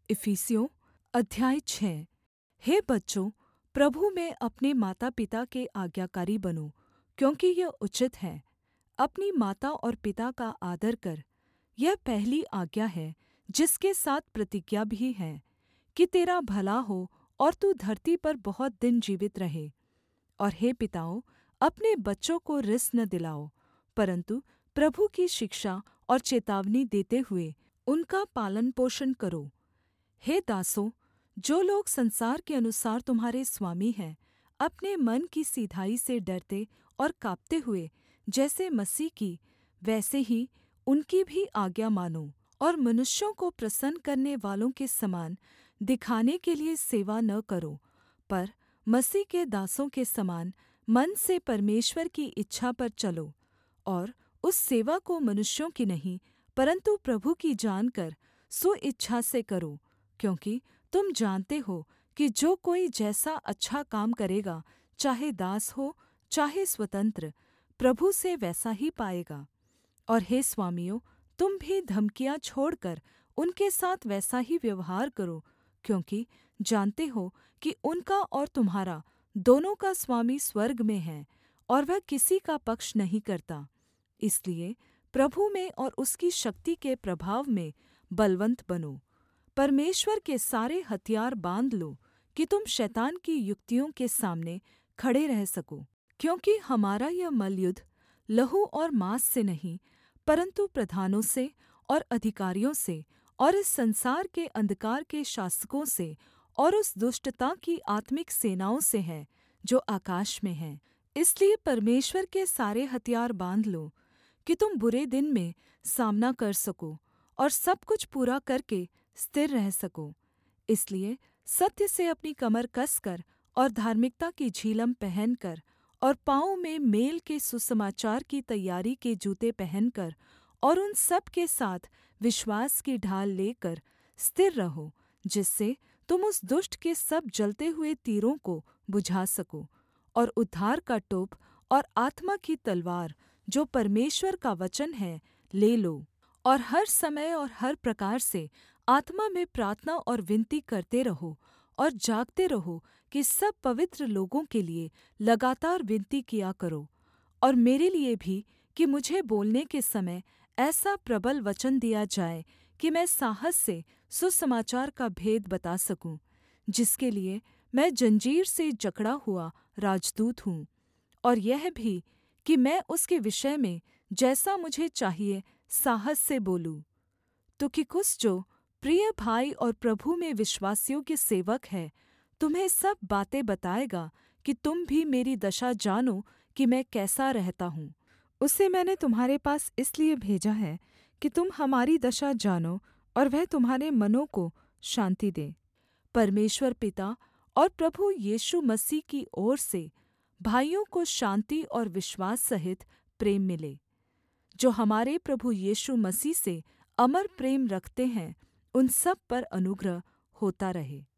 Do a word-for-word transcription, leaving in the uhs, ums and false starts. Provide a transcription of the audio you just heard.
इफिसियों अध्याय छः। हे बच्चों, प्रभु में अपने मातापिता के आज्ञाकारी बनो, क्योंकि यह उचित है। अपनी माता और पिता का आदर कर, यह पहली आज्ञा है, जिसके साथ प्रतिज्ञा भी है, कि तेरा भला हो और तू धरती पर बहुत दिन जीवित रहे। और हे पिताओं, अपने बच्चों को रिस न दिलाओ, परन्तु प्रभु की शिक्षा और चेतावनी देते हुए उनका पालनपोषण करो। हे दासों, जो लोग संसार के अनुसार तुम्हारे स्वामी हैं, अपने मन की सिधाई से डरते और काँपते हुए जैसे मसीह की, वैसे ही उनकी भी आज्ञा मानो। और मनुष्यों को प्रसन्न करने वालों के समान दिखाने के लिये सेवा न करो, पर मसीह के दासों के समान मन से परमेश्वर की इच्छा पर चलो। और उस सेवा को मनुष्यों की नहीं, परन्तु प्रभु की जानकर स्व-इच्छा से करो, क्योंकि तुम जानते हो कि जो कोई जैसा अच्छा काम करेगा, चाहे दास हो चाहे स्वतंत्र, प्रभु से वैसा ही पाएगा। और हे स्वामियों, तुम भी धमकियाँ छोड़कर उनके साथ वैसा ही व्यवहार करो, क्योंकि जानते हो कि उनका और तुम्हारा दोनों का स्वामी स्वर्ग में है, और वह किसी का पक्ष नहीं करता। इसलिए प्रभु में और उसकी शक्ति के प्रभाव में बलवन्त बनो। परमेश्वर के सारे हथियार बाँध लो, कि तुम शैतान की युक्तियों के सामने खड़े रह सको। क्योंकि हमारा यह मल्लयुद्ध लहू और माँस से नहीं, परन्तु प्रधानों से और अधिकारियों से और इस संसार के अंधकार के शासकों से और उस दुष्टता की आत्मिक सेनाओं से है, जो आकाश में हैं। इसलिए परमेश्वर के सारे हथियार बाँध लो, कि तुम बुरे दिन में सामना कर सको और सब कुछ पूरा करके स्थिर रह सको। इसलिए सत्य से अपनी कमर कसकर और धार्मिकता की झिलम पहनकर और पाँवों में मेल के सुसमाचार की तैयारी के जूते पहनकर और उन सब के साथ विश्वास की ढाल लेकर स्थिर रहो, जिससे तुम उस दुष्ट के सब जलते हुए तीरों को बुझा सको। और उद्धार का टोप और आत्मा की तलवार, जो परमेश्वर का वचन है, ले लो। और हर समय और हर प्रकार से आत्मा में प्रार्थना और विनती करते रहो और जागते रहो, कि सब पवित्र लोगों के लिए लगातार विनती किया करो। और मेरे लिए भी, कि मुझे बोलने के समय ऐसा प्रबल वचन दिया जाए कि मैं साहस से सुसमाचार का भेद बता सकूँ, जिसके लिए मैं जंजीर से जकड़ा हुआ राजदूत हूँ। और यह भी कि मैं उसके विषय में जैसा मुझे चाहिए साहस से बोलूँ। तुखिकुस, जो प्रिय भाई और प्रभु में विश्वासयोग्य के सेवक है, तुम्हें सब बातें बताएगा, कि तुम भी मेरी दशा जानो कि मैं कैसा रहता हूँ। उसे मैंने तुम्हारे पास इसलिए भेजा है, कि तुम हमारी दशा जानो और वह तुम्हारे मनों को शान्ति दे। परमेश्वर पिता और प्रभु यीशु मसीह की ओर से भाइयों को शान्ति और विश्वास सहित प्रेम मिले। जो हमारे प्रभु यीशु मसीह से अमर प्रेम रखते हैं, उन सब पर अनुग्रह होता रहे।